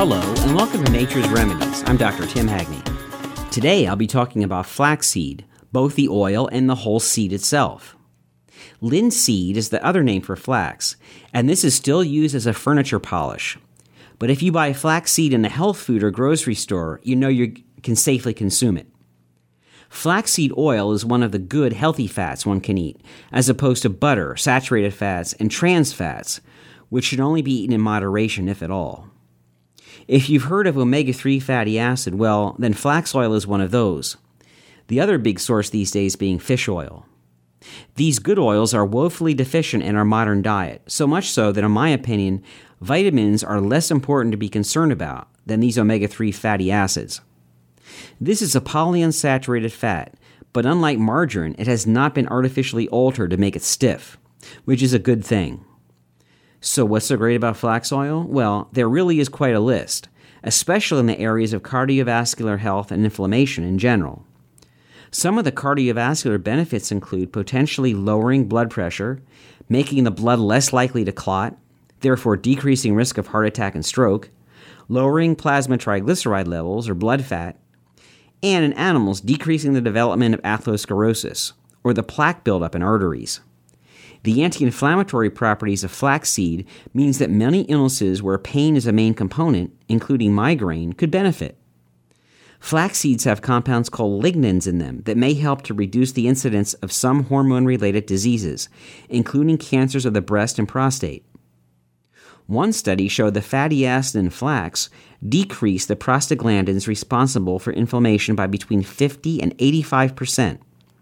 Hello, and welcome to Nature's Remedies. I'm Dr. Tim Hagney. Today, I'll be talking about flaxseed, both the oil and the whole seed itself. Linseed is the other name for flax, and this is still used as a furniture polish. But if you buy flaxseed in a health food or grocery store, you know you can safely consume it. Flaxseed oil is one of the good, healthy fats one can eat, as opposed to butter, saturated fats, and trans fats, which should only be eaten in moderation, if at all. If you've heard of omega-3 fatty acid, well, then flax oil is one of those. The other big source these days being fish oil. These good oils are woefully deficient in our modern diet, so much so that, in my opinion, vitamins are less important to be concerned about than these omega-3 fatty acids. This is a polyunsaturated fat, but unlike margarine, it has not been artificially altered to make it stiff, which is a good thing. So what's so great about flax oil? Well, there really is quite a list, especially in the areas of cardiovascular health and inflammation in general. Some of the cardiovascular benefits include potentially lowering blood pressure, making the blood less likely to clot, therefore decreasing risk of heart attack and stroke, lowering plasma triglyceride levels or blood fat, and in animals decreasing the development of atherosclerosis, or the plaque buildup in arteries. The anti-inflammatory properties of flaxseed means that many illnesses where pain is a main component, including migraine, could benefit. Flax seeds have compounds called lignans in them that may help to reduce the incidence of some hormone-related diseases, including cancers of the breast and prostate. One study showed the fatty acid in flax decreased the prostaglandins responsible for inflammation by between 50 and 85%.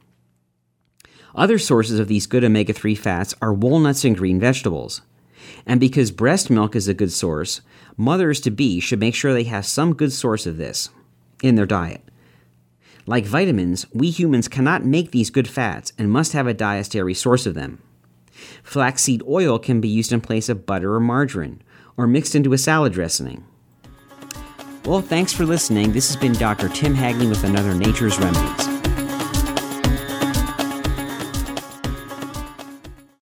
Other sources of these good omega-3 fats are walnuts and green vegetables. And because breast milk is a good source, mothers-to-be should make sure they have some good source of this in their diet. Like vitamins, we humans cannot make these good fats and must have a dietary source of them. Flaxseed oil can be used in place of butter or margarine, or mixed into a salad dressing. Well, thanks for listening. This has been Dr. Tim Hagney with another Nature's Remedies.